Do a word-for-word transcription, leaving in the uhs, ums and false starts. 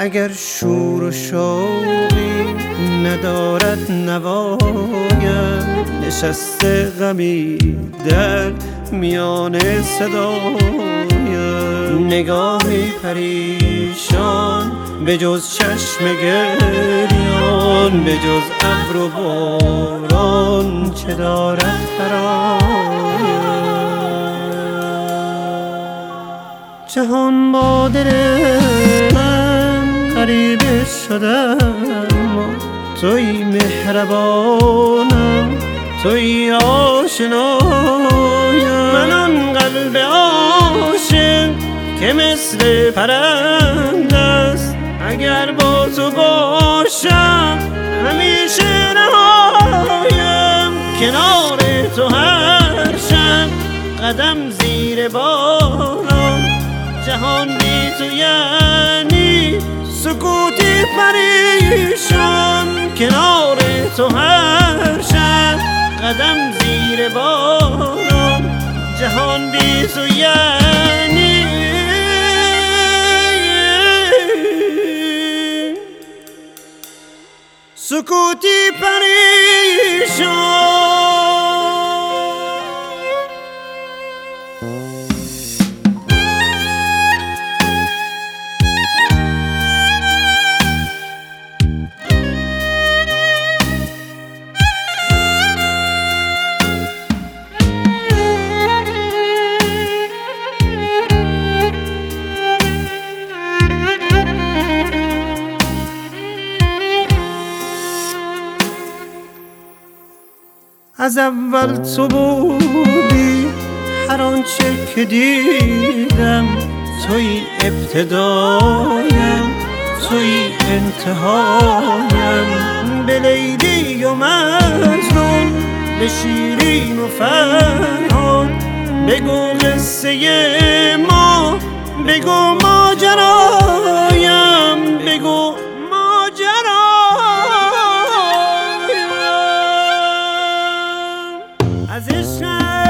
اگر شور و شوقی ندارد نوایم، نشسته غمی در میان صدایم. نگاهی پریشان به جز چشم گریان، به جز ابر و باران چه دارد برایم. جهان با دل من غریبه شده، توی مهربانم، توی آشنایم. من آن قلب عاشق که مثل پرنده است، اگر با تو باشم همیشه نهایم. کنار تو هر شب قدم زیر باران، جهان بی تو یعنی سکوتی پریشان. کنار تو هر شب قدم زیر باران، جهان بی تو یعنی سکوتی پریشان. از اول تو بودی هر آنچه که دیدم، توی ابتدایم، توی انتهایم. به لیلی و مجنون، به شیرین و فرهاد، بگو قصه ما، بگو ماجرایم، بگو ماجرایم. از عشق